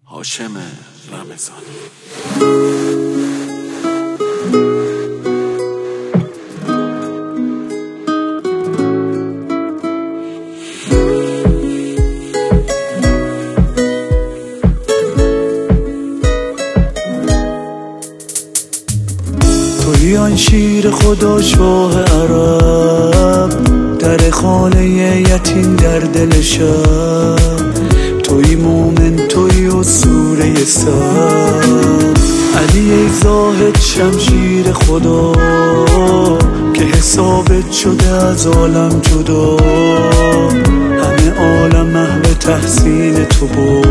هاشم رمضانی. توی آن شیر خدا شاه عرب، در خانه یتیم در دل شب. توی مومن توی و سوره سب، علی ای زاهد شمشیر خدا که حسابت شده از عالم جدا. همه عالم محو تحسین تو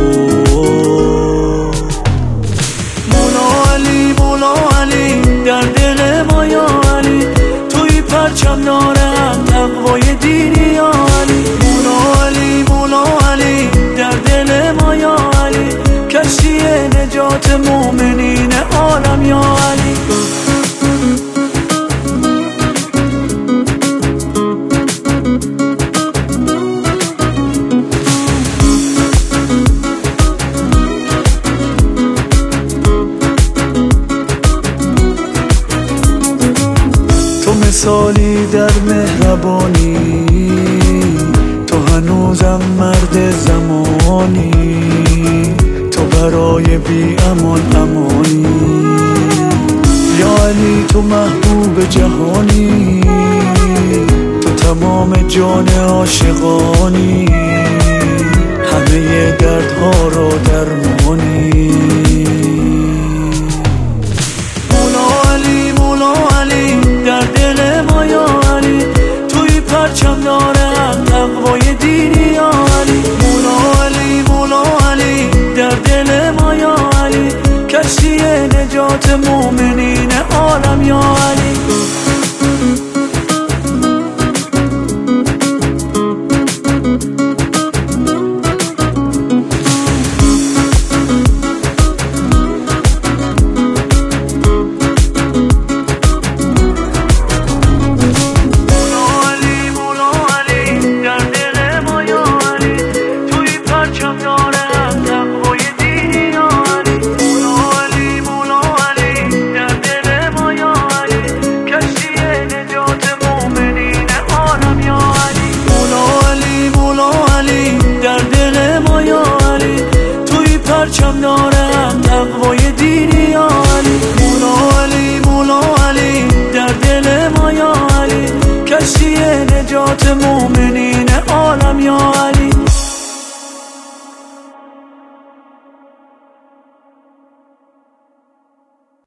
بود. مولا علی مولا علی در دل ما یا علی، توی پرچم دارم تقوای دینی یا علی. مولا علی مولا علی در دل ما یا علی، کشتی نجات مومنین عالم یا علی. مثالی در مهربانی، تو هنوزم مرد زمانی. تو برای بی امان امانی یا علی، تو محبوب جهانی. تو تمام جان عاشقانی، همه دردها را در